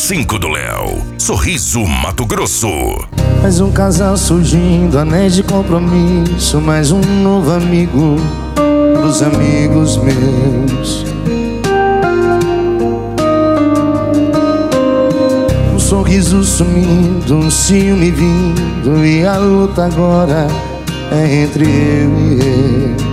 5 do Léo. Sorriso Mato Grosso. Mais um casal surgindo, anéis de compromisso. Mais um novo amigo pros amigos meus. Um sorriso sumindo, um ciúme vindo, e a luta agora é entre eu e ele.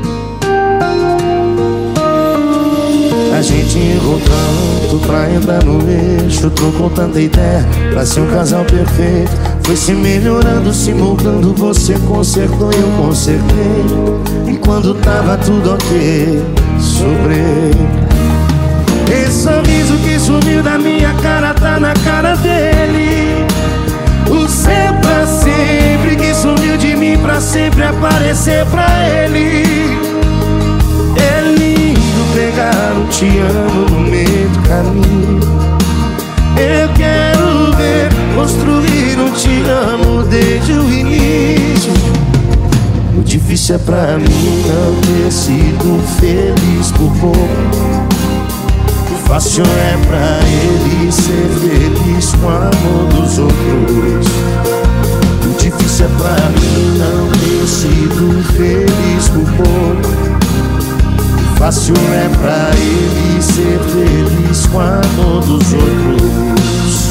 A gente errou tanto pra entrar no eixo, trocou tanta ideia pra ser um casal perfeito. Foi se melhorando, se moldando, você consertou e eu consertei. E quando tava tudo ok, sobrei. Esse sorriso que sumiu da minha cara tá na cara dele. O seu pra sempre que sumiu de mim pra sempre aparecer pra ele. É lindo pegar um te amo no meio do caminho. Eu quero ver construir um te amo desde o início. O difícil é pra mim não ter sido feliz por pouco. O fácil é pra ele ser feliz com o amor dos outros. O difícil é pra mim não ter sido feliz por pouco. Fácil é pra ele ser feliz com a amor dos outros.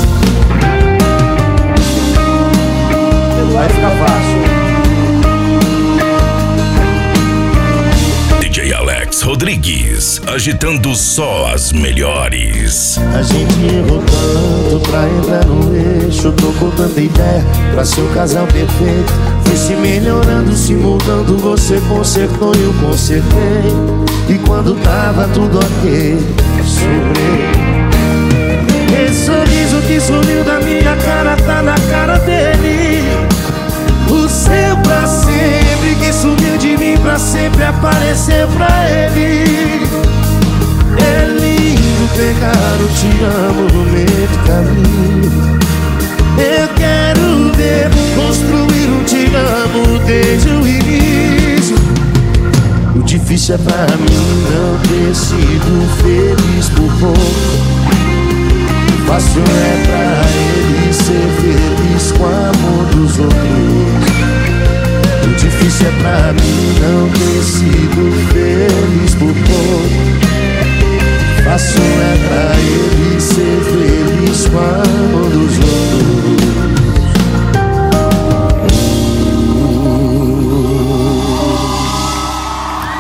Vai ficar fácil. DJ Alex Rodrigues, agitando só as melhores. A gente errou tanto pra entrar no eixo, trocou tanta ideia pra ser um casal perfeito. Foi se melhorando, se moldando, você consertou e eu consertei. E quando tava tudo ok, sobrei. Esse sorriso que sumiu da minha cara tá na cara dele. O seu pra sempre que sumiu de mim pra sempre aparecer pra ele. É lindo pegar o te amo no meio do caminho. Eu quero ver construir um te amo desde o início. O difícil é pra mim não ter sido feliz por pouco. O fácil é pra ele ser feliz com o amor dos outros. O difícil é pra mim não ter sido feliz por pouco. O fácil é pra ele ser feliz com o amor